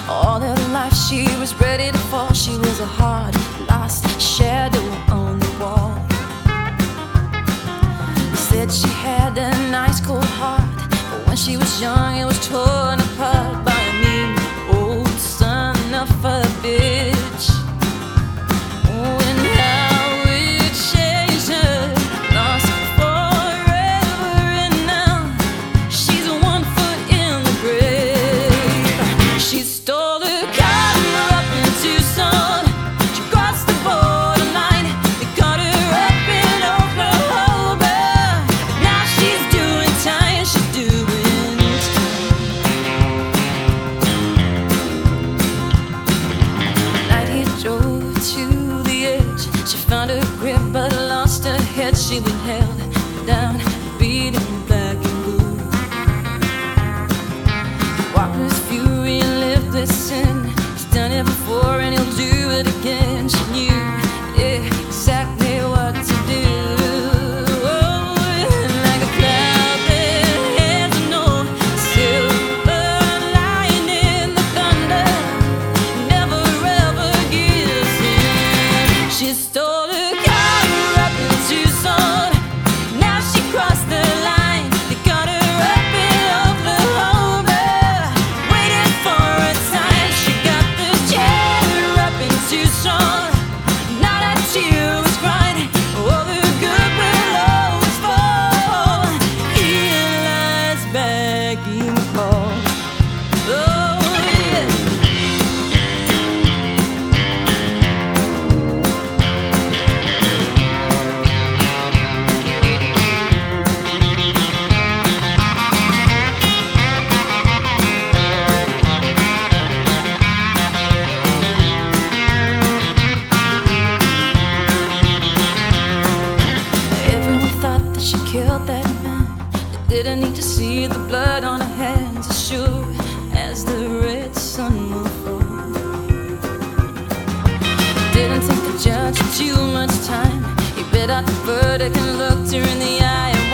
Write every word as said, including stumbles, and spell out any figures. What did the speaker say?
All her life she was ready to fall. She was a hard, lost shadow on the wall. They said she had a nice cold heart, but when she was young it was torn apart by a mean old son of a bitch. Oh, and how it changed her, lost forever, and now she's one foot in the grave. She stole her car up in Tucson. She crossed the borderline. They caught her up in Oklahoma. Now she's doing time. She's doing time. Night he drove to the edge. She found her grip but lost her head. She been held down, beaten black and blue. Walked with fury and lived with sin. He's done it before and he'll do it again. She knew exactly what to do. Oh, and like a cloud that has no silver lining in the thunder, never ever gives in. She stole her car up in Tucson. Now she crossed the line. They got her up in Oklahoma, waiting for a time. She got the chair up in Tucson. Not a tear was cried. All the good will always fall. He lies begging for. Oh, yeah. Everyone thought that she killed that man. They didn't need to see the blood on her hands, as sure as the red sun will fall. Didn't take the judge too much time. He read out the verdict and looked her in the eye.